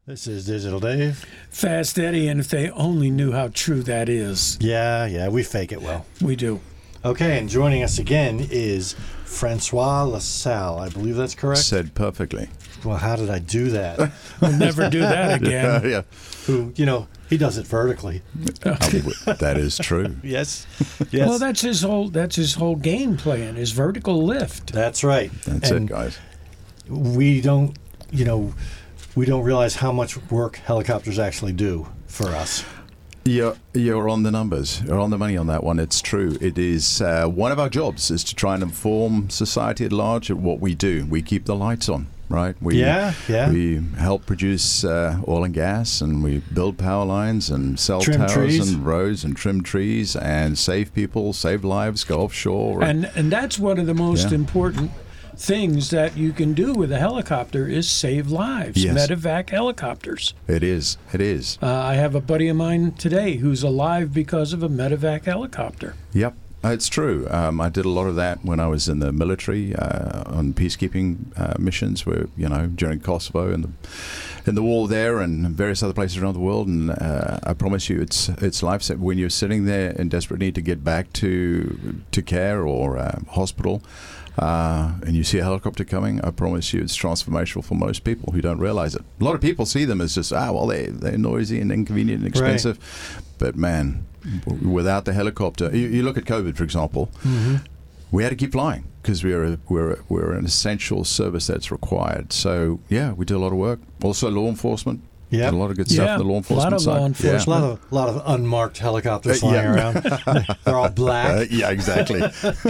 This is Digital Dave. Fast Eddie, and if they only knew how true that is. Yeah, we fake it well. We do. Okay, and joining us again is Francois LaSalle. I believe that's correct? Said perfectly. Well, how did I do that? We'll never do that again. Yeah. Who, he does it vertically. That is true. Yes. Well, that's his whole game plan, his vertical lift. That's right. That's it, guys. We don't realize how much work helicopters actually do for us. You're on the numbers. You're on the money on that one. It's true. It is one of our jobs is to try and inform society at large of what we do. We keep the lights on, right? We help produce oil and gas, and we build power lines and sell towers and roads and trim trees and save people, save lives, go offshore. And that's one of the most important things that you can do with a helicopter is save lives. Yes. Medevac helicopters. It is. I have a buddy of mine today who's alive because of a medevac helicopter. Yep. It's true. I did a lot of that when I was in the military on peacekeeping missions, where during Kosovo and in the war there and various other places around the world. And I promise you, it's life-saving. When you're sitting there in desperate need to get back to care or hospital, and you see a helicopter coming, I promise you, it's transformational for most people who don't realize it. A lot of people see them as just they're noisy and inconvenient and expensive, right. But man, without the helicopter, you look at COVID, for example. Mm-hmm. We had to keep flying because we're an essential service that's required. So we do a lot of work. Also, law enforcement. Yeah, a lot of good stuff in the law enforcement side. Law enforcement. A lot of unmarked helicopters flying around. They're all black. Yeah, exactly.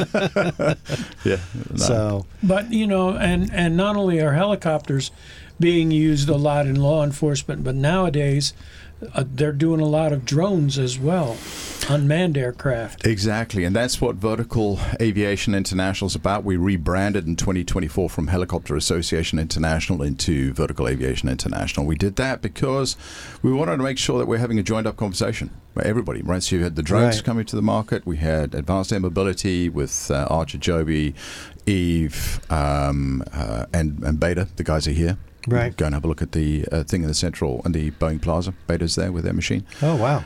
So, but and not only are helicopters being used a lot in law enforcement, but nowadays they're doing a lot of drones as well, unmanned aircraft. Exactly, and that's what Vertical Aviation International is about. We rebranded in 2024 from Helicopter Association International into Vertical Aviation International. We did that because we wanted to make sure that we're having a joined-up conversation by everybody, right? So you had the drones coming to the market. We had advanced air mobility with Archer, Joby, Eve, and Beta. The guys are here. Right. Go and have a look at the thing in the Central and the Boeing Plaza. Beta's there with their machine. Oh, wow.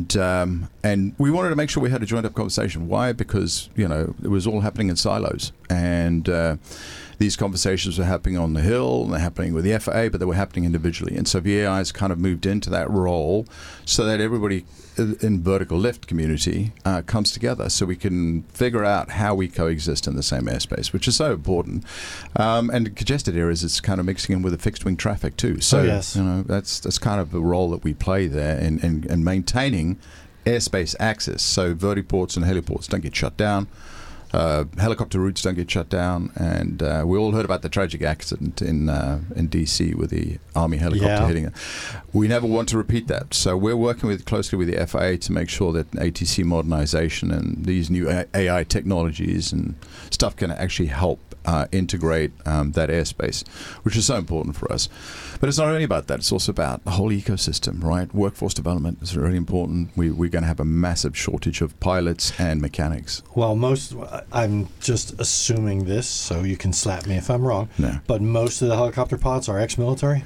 And we wanted to make sure we had a joined-up conversation. Why? Because, it was all happening in silos. And these conversations were happening on the Hill, and they're happening with the FAA, but they were happening individually. And so VAI has kind of moved into that role so that everybody in vertical lift community comes together so we can figure out how we coexist in the same airspace, which is so important. And congested areas, it's kind of mixing in with the fixed wing traffic too. So that's kind of the role that we play there in maintaining airspace access. So vertiports and heliports don't get shut down. Helicopter routes don't get shut down, and we all heard about the tragic accident in D.C. with the Army helicopter hitting it. We never want to repeat that, so we're working closely with the FAA to make sure that ATC modernization and these new AI technologies and stuff can actually help integrate that airspace, which is so important for us. But it's not only about that, it's also about the whole ecosystem, right? Workforce development is really important. We're going to have a massive shortage of pilots and mechanics. Well, I'm just assuming this, so you can slap me if I'm wrong, but most of the helicopter pilots are ex-military?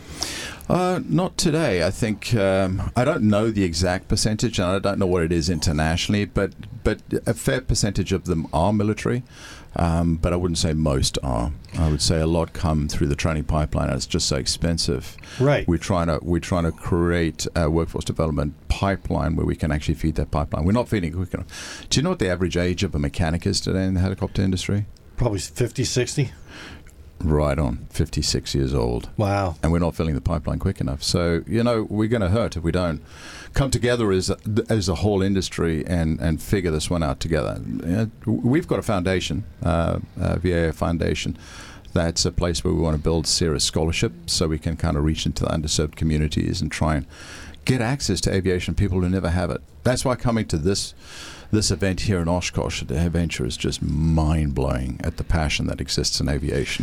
Not today. I think I don't know the exact percentage, and I don't know what it is internationally, but a fair percentage of them are military. But I wouldn't say most are. I would say a lot come through the training pipeline, and it's just so expensive. Right. We're trying to create a workforce development pipeline where we can actually feed that pipeline. We're not feeding it quick enough. Do you know what the average age of a mechanic is today in the helicopter industry? Probably 50, 60. Right on, 56 years old. Wow. And we're not filling the pipeline quick enough. So, we're going to hurt if we don't come together as a whole industry and figure this one out together. We've got a foundation, VAI Foundation. That's a place where we want to build serious scholarship so we can kind of reach into the underserved communities and try and get access to aviation, people who never have it. That's why coming to this event here in Oshkosh at AirVenture is just mind-blowing at the passion that exists in aviation.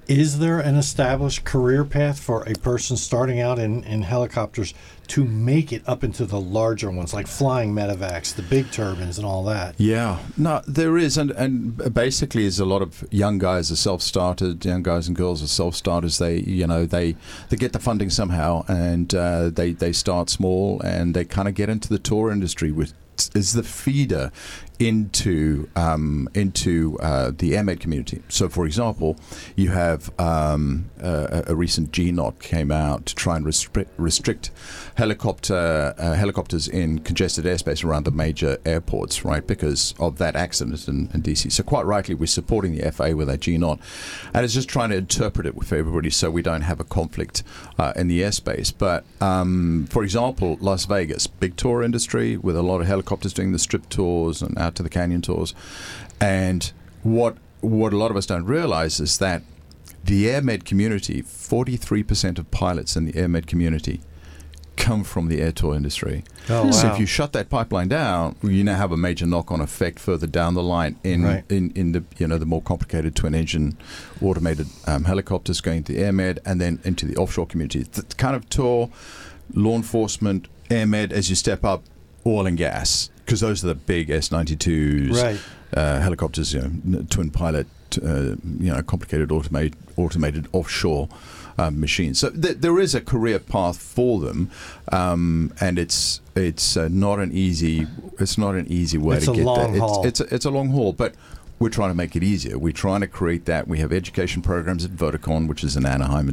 Is there an established career path for a person starting out in helicopters to make it up into the larger ones, like flying medevacs, the big turbines and all that? Yeah, no, there is, and basically, is a lot of young guys are self-started, young guys and girls are self-starters. They get the funding somehow, and they start small, and they kind of get into the tour industry, which is the feeder into the airmed community. So, for example, you have a recent GNOT came out to try and restrict helicopters in congested airspace around the major airports, right? Because of that accident in DC. So, quite rightly, we're supporting the FAA with that GNOT, and it's just trying to interpret it with everybody so we don't have a conflict in the airspace. But for example, Las Vegas, big tour industry with a lot of helicopters doing the strip tours and out to the canyon tours, and what a lot of us don't realize is that the AirMed community, 43% of pilots in the AirMed community come from the air tour industry. Oh, wow. So if you shut that pipeline down, you now have a major knock-on effect further down the line in the the more complicated twin-engine automated helicopters going to the AirMed and then into the offshore community. The kind of tour, law enforcement, AirMed as you step up, oil and gas, because those are the big S-92s, helicopters, twin pilot, complicated automated offshore machines. So there is a career path for them, and it's not an easy way to get there. It's a long haul, but we're trying to make it easier. We're trying to create that. We have education programs at Verticon, which is in Anaheim in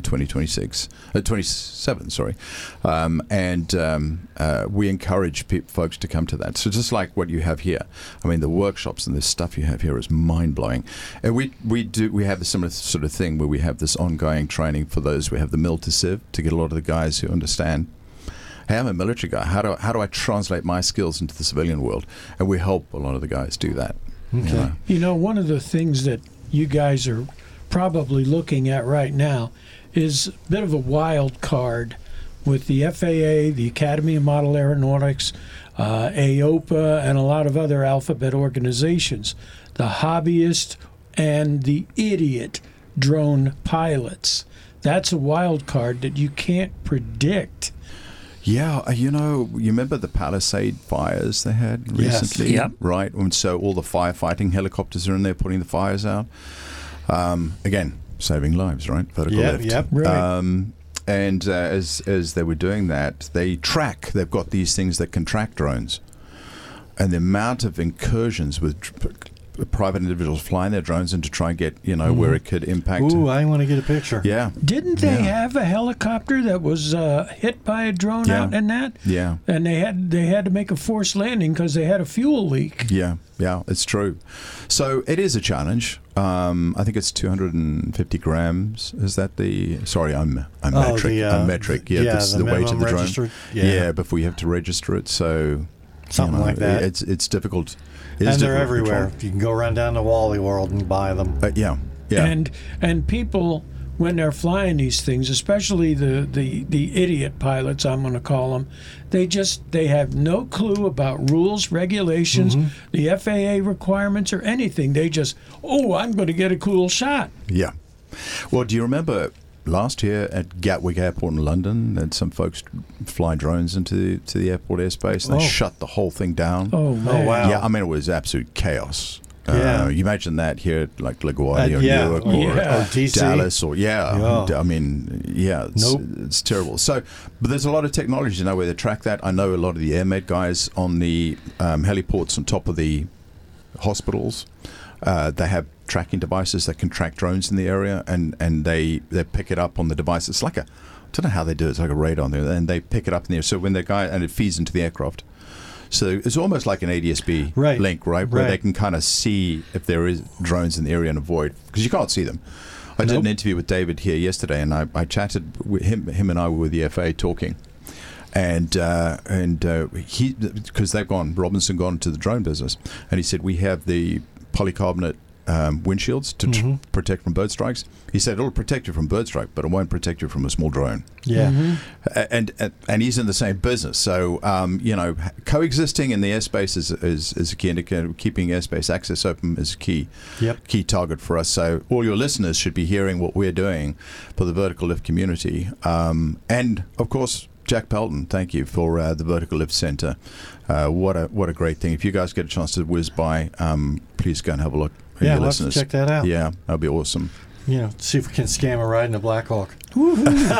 27, sorry. We encourage folks to come to that. So just like what you have here, I mean, the workshops and the stuff you have here is mind-blowing. And we have a similar sort of thing where we have this ongoing training for those. We have the Mil to Civ to get a lot of the guys who understand, hey, I'm a military guy. How do I translate my skills into the civilian world? And we help a lot of the guys do that. Okay. One of the things that you guys are probably looking at right now is a bit of a wild card with the FAA, the Academy of Model Aeronautics, AOPA, and a lot of other alphabet organizations. The hobbyist and the idiot drone pilots. That's a wild card that you can't predict. Yeah, you remember the Palisade fires they had recently? Yes. Yep. Right? And so all the firefighting helicopters are in there putting the fires out. Again, saving lives, right? Vertical lift. Yep. Right. And as they were doing that, they've got these things that can track drones. And the amount of incursions with private individuals flying their drones in to try and get, where it could impact. Ooh, I want to get a picture. Yeah. Didn't they have a helicopter that was hit by a drone out in that? Yeah. And they had to make a forced landing because they had a fuel leak. Yeah, it's true. So it is a challenge. I think it's 250 grams. Is that the? Sorry, I'm metric. I'm metric. Yeah, this is the weight of the drone. Yeah, before you have to register it. So something like that. It's difficult. And they're everywhere. You can go run down to Wally World and buy them. Yeah. And people, when they're flying these things, especially the idiot pilots, I'm going to call them, they have no clue about rules, regulations, the FAA requirements, or anything. They just, I'm going to get a cool shot. Yeah. Well, do you remember last year at Gatwick Airport in London, had some folks fly drones into the airport airspace, and they shut the whole thing down. Oh, man. Oh, wow. Yeah, I mean, it was absolute chaos. Yeah. You imagine that here at like LaGuardia or Newark or DC. Dallas or I mean, it's terrible. So, but there's a lot of technology where they track that. I know a lot of the AirMed guys on the heliports on top of the hospitals. They have tracking devices that can track drones in the area, and they pick it up on the device. It's like I don't know how they do it. It's like a radar there, and they pick it up in the air. So when and it feeds into the aircraft. So it's almost like an ADS-B link, right? Where they can kind of see if there is drones in the area and avoid, because you can't see them. I did an interview with David here yesterday, and I chatted with him. Him and I were with the FAA talking, and he, because Robinson gone into the drone business, and he said we have the polycarbonate windshields to protect from bird strikes. He said it'll protect you from bird strike, but it won't protect you from a small drone. Yeah. And he's in the same business, so coexisting in the airspace is a key indicator. Keeping airspace access open is a key target for us. So all your listeners should be hearing what we're doing for the vertical lift community, and of course, Jack Pelton, thank you for the Vertical Lift Center. What a great thing! If you guys get a chance to whiz by, please go and have a look. Yeah, let's check that out. Yeah, that'd be awesome. See if we can scam a ride in a Black Hawk. No,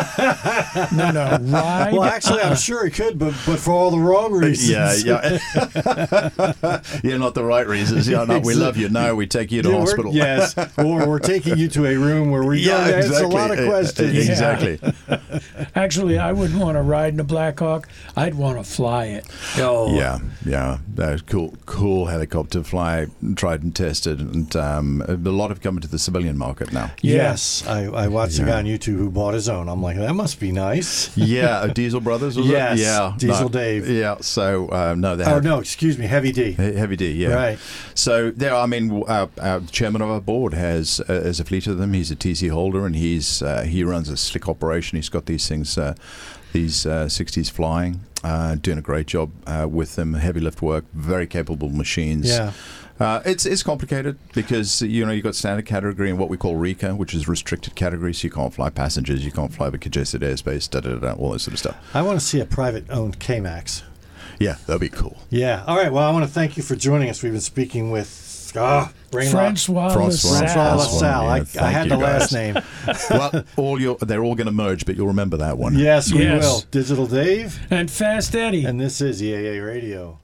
ride. Well, actually, I'm sure he could, but for all the wrong reasons. Yeah. Not the right reasons. Yeah, no, we love you. No, we take you to hospital. Yes, or we're taking you to a room where we go. It's a lot of questions. Exactly. Actually, I wouldn't want to ride in a Black Hawk. I'd want to fly it. Oh. Yeah. That's cool helicopter fly, tried and tested, and a lot have come into the civilian market now. Yes, I watched a guy on YouTube who bought his own. I'm like, that must be nice. Yeah, Diesel Brothers, was yes, it? Yeah, Diesel Dave. Yeah, so no, they excuse me, Heavy D. Heavy D, yeah. Right. So there, our chairman of our board has a fleet of them. He's a TC holder, and he runs a slick operation. He's got these things, these 60s flying, doing a great job with them. Heavy lift work, very capable machines. Yeah. It's complicated because you've got standard category and what we call RECA, which is restricted category. So you can't fly passengers, you can't fly over congested airspace, all that sort of stuff. I want to see a private owned K-Max. Yeah, that'd be cool. Yeah. All right. Well, I want to thank you for joining us. We've been speaking with Francois LaSalle. I had the last name. Well, they're all going to merge, but you'll remember that one. Yes, we will. Digital Dave and Fast Eddie. And this is EAA Radio.